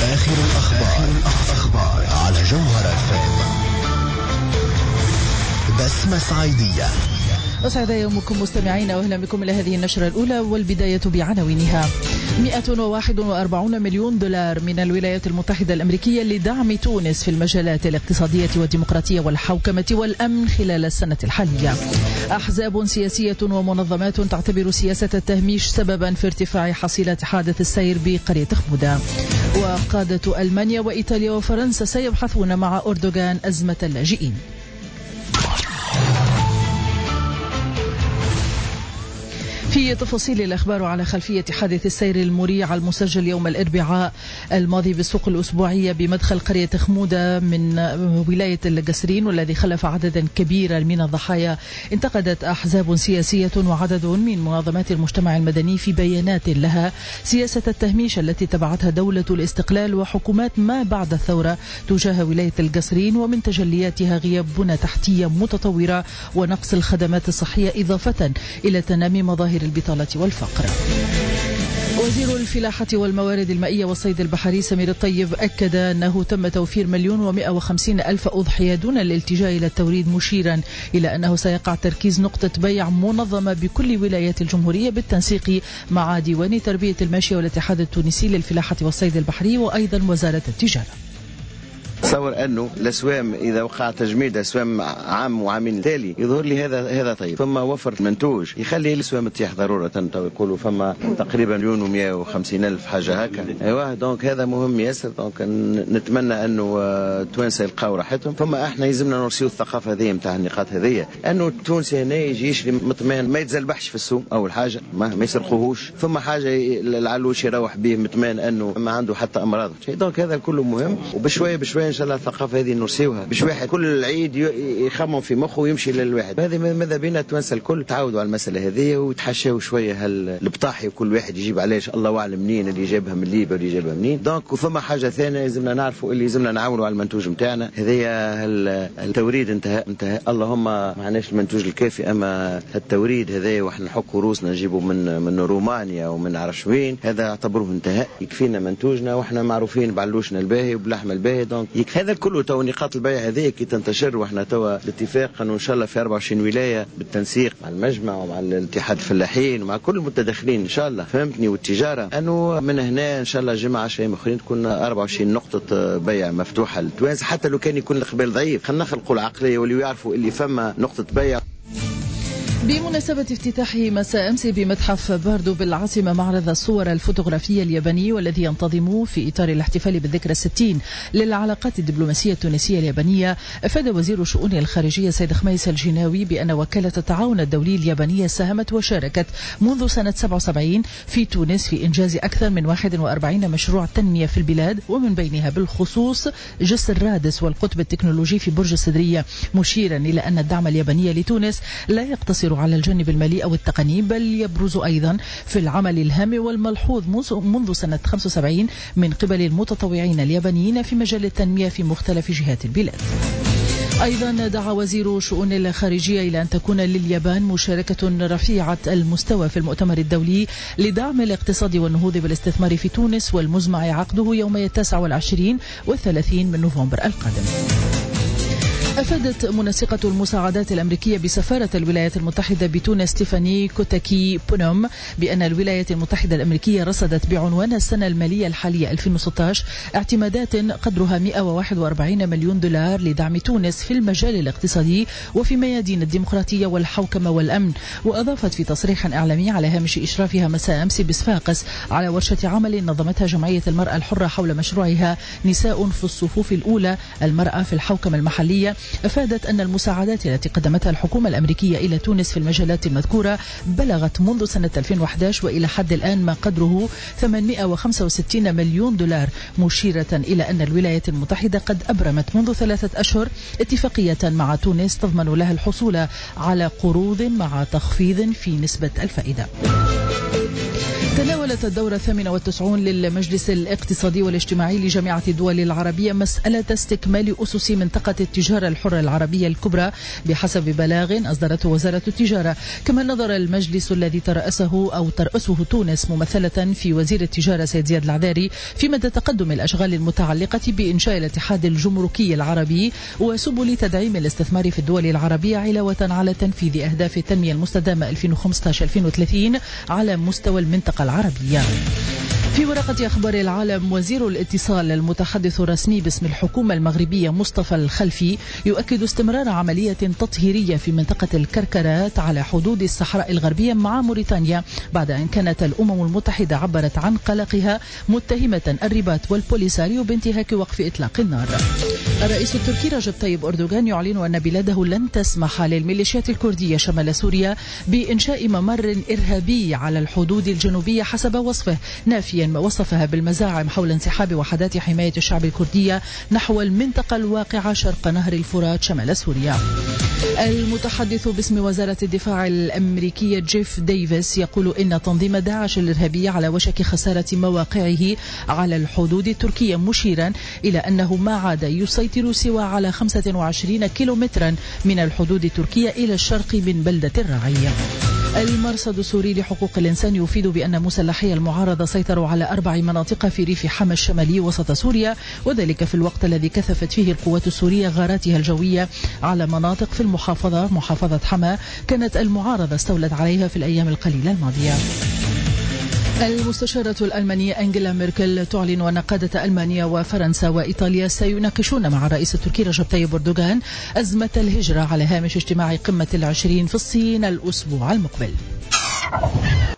آخر الأخبار على جوهر FM. بسمة صعيدية. أسعد يومكم مستمعين، وأهلا بكم إلى هذه النشرة الأولى، والبداية بعناوينها. 141 مليون دولار من الولايات المتحدة الأمريكية لدعم تونس في المجالات الاقتصادية والديمقراطية والحوكمة والأمن خلال السنة الحالية. أحزاب سياسية ومنظمات تعتبر سياسة التهميش سببا في ارتفاع حصيلة حادث السير بقرية خمودة. وقادة ألمانيا وإيطاليا وفرنسا سيبحثون مع أردوغان أزمة اللاجئين. في تفاصيل الأخبار على خلفية حادث السير المريع المسجل يوم الأربعاء الماضي بالسوق الأسبوعية بمدخل قرية خمودة من ولاية القصرين، والذي خلف عددا كبيرا من الضحايا. انتقدت أحزاب سياسية وعدد من منظمات المجتمع المدني في بيانات لها سياسة التهميش التي تبعتها دولة الاستقلال وحكومات ما بعد الثورة تجاه ولاية القصرين، ومن تجلياتها غياب بنى تحتية متطورة ونقص الخدمات الصحية، إضافة إلى تنامي مظاهر البطالة والفقر. وزير الفلاحة والموارد المائية والصيد البحري سمير الطيب أكد أنه تم توفير 1,150,000 أضحية دون الالتجاء إلى التوريد، مشيرا إلى أنه سيقع تركيز نقطة بيع منظمة بكل ولايات الجمهورية بالتنسيق مع ديوان تربية الماشية والاتحاد التونسي للفلاحة والصيد البحري وأيضا وزارة التجارة. تصور أنه الأسوام إذا وقع تجميد أسوام عام وعامين تالي يظهر لي هذا طيب، ثم وفر منتوج يخلي الأسوام تطيح ضرورة. يقولوا فما تقريبا 1,150,000 حاجة هكا. أيوة، دونك هذا مهم ياسر. دونك نتمنى أنه التوانسة يلقاو راحتهم. ثم احنا يلزمنا نرسيو الثقافة هذه نتاع النقاط هذه، أنه التونسي هنا يجي يشري مطمئن، ما يتزلبحش في السوق أول حاجة، ما يسرقوهوش. ثم حاجة العلوش يروح به مطمئن أنه ما عنده حتى أمراض. دونك هذا كله مهم، وبشوية بشوية إن شاء الله الثقافة هذه نرسيوها، باش واحد كل العيد يخمم في مخه ويمشي للواحد. هذه ماذا بينا توانسة الكل تعودوا على المسألة هذه وتحشوا شوية البطاحي، وكل واحد يجيب عليش الله أعلم منين، اللي جابها من ليبيا واللي جابها منين. دونك وثم حاجة ثانية لازمنا نعرفوا، اللي لازمنا نعاونوا على المنتوج نتاعنا. هذه التوريد انتهى اللهم ما عناش المنتوج الكافي، أما التوريد هذا واحنا نحكوا روسنا نجيبوا من رومانيا ومن عرش وين، هذا اعتبروه انتهى. يكفينا منتوجنا واحنا معروفين بعلوشنا الباهي وبلحم الباهي. دونك هذا كله تو نقاط البيع هذه كي تنتشر، واحنا توا الاتفاق انه ان شاء الله في 24 ولايه بالتنسيق مع المجمع ومع الاتحاد الفلاحين ومع كل المتداخلين ان شاء الله، فهمتني، والتجاره، انه من هنا ان شاء الله جمعه 10 اخرين تكون 24 نقطه بيع مفتوحه للتوانسه. حتى لو كان يكون القبال ضعيف، خلينا نخلقوا العقليه واللي يعرفوا اللي فما نقطه بيع. بمناسبة افتتاح مساء أمس بمتحف باردو بالعاصمة معرض الصور الفوتوغرافية الياباني، والذي ينتظم في إطار الاحتفال بالذكرى 60 للعلاقات الدبلوماسية التونسية اليابانية، أفاد وزير الشؤون الخارجية سيد خميس الجناوي بأن وكالة التعاون الدولي اليابانية ساهمت وشاركت منذ سنة 77 في تونس في إنجاز أكثر من 41 مشروع تنمية في البلاد، ومن بينها بالخصوص جسر رادس والقطب التكنولوجي في برج السدرية، مشيرا إلى أن الدعم الياباني لتونس لا يقتصر على الجانب المالي أو التقني، بل يبرز أيضا في العمل الهام والملحوظ منذ سنة 75 من قبل المتطوعين اليابانيين في مجال التنمية في مختلف جهات البلاد. أيضا دعا وزير الشؤون الخارجية إلى أن تكون لليابان مشاركة رفيعة المستوى في المؤتمر الدولي لدعم الاقتصاد والنهوض بالاستثمار في تونس، والمزمع عقده يومي 29 و30 من نوفمبر القادم. أفادت منسقة المساعدات الأمريكية بسفارة الولايات المتحدة بتونس ستيفاني كوتاكي بونوم بأن الولايات المتحدة الأمريكية رصدت بعنوان السنة المالية الحالية 2016 اعتمادات قدرها 141 مليون دولار لدعم تونس في المجال الاقتصادي وفي ميادين الديمقراطية والحوكمة والأمن. وأضافت في تصريح إعلامي على هامش إشرافها مساء أمس بصفاقس على ورشة عمل نظمتها جمعية المرأة الحرة حول مشروعها نساء في الصفوف الأولى، المرأة في الحوكمة المحلية، أفادت أن المساعدات التي قدمتها الحكومة الأمريكية إلى تونس في المجالات المذكورة بلغت منذ سنة 2011 وإلى حد الآن ما قدره 865 مليون دولار، مشيرة إلى أن الولايات المتحدة قد أبرمت منذ 3 أشهر اتفاقية مع تونس تضمن لها الحصول على قروض مع تخفيض في نسبة الفائدة. تناولت الدورة 98 للمجلس الاقتصادي والاجتماعي لجامعة الدول العربية مسألة استكمال أسس منطقة التجارة الحرة العربية الكبرى بحسب بلاغ أصدرته وزارة التجارة. كما نظر المجلس الذي ترأسه تونس ممثلة في وزير التجارة سيد زياد العذاري في مدى تقدم الأشغال المتعلقة بإنشاء الاتحاد الجمركي العربي وسبل تدعيم الاستثمار في الدول العربية علاوة على تنفيذ أهداف التنمية المستدامة 2015-2030 على مستوى المنطقة العربية. في ورقة أخبار العالم، وزير الاتصال المتحدث الرسمي باسم الحكومة المغربية مصطفى الخلفي يؤكد استمرار عملية تطهيرية في منطقة الكركرات على حدود الصحراء الغربية مع موريتانيا بعد أن كانت الأمم المتحدة عبرت عن قلقها متهمة الرباط والبوليساريو بانتهاك وقف إطلاق النار. الرئيس التركي رجب طيب أردوغان يعلن أن بلاده لن تسمح للميليشيات الكردية شمال سوريا بإنشاء ممر إرهابي على الحدود الجنوبية حسب وصفه، نافيا ما وصفها بالمزاعم حول انسحاب وحدات حماية الشعب الكردية نحو المنطقة الواقعة شرق نهر الفرات شمال سوريا. المتحدث باسم وزارة الدفاع الأمريكية جيف ديفيس يقول إن تنظيم داعش الإرهابي على وشك خسارة مواقعه على الحدود التركية، مشيرا إلى أنه ما عاد يسيطر سوى على 25 كيلومترا من الحدود التركية إلى الشرق من بلدة الرعية. المرصد السوري لحقوق الإنسان يفيد بأن مسلحي المعارضة سيطروا على 4 مناطق في ريف حما الشمالي وسط سوريا، وذلك في الوقت الذي كثفت فيه القوات السورية غاراتها الجوية على مناطق في محافظة حما كانت المعارضة استولت عليها في الأيام القليلة الماضية. المستشارة الألمانية أنجيلا ميركل تعلن أن قادة ألمانيا وفرنسا وإيطاليا سيناقشون مع الرئيس التركي رجب طيب أردوغان أزمة الهجرة على هامش اجتماع قمة 20 في الصين الأسبوع المقبل.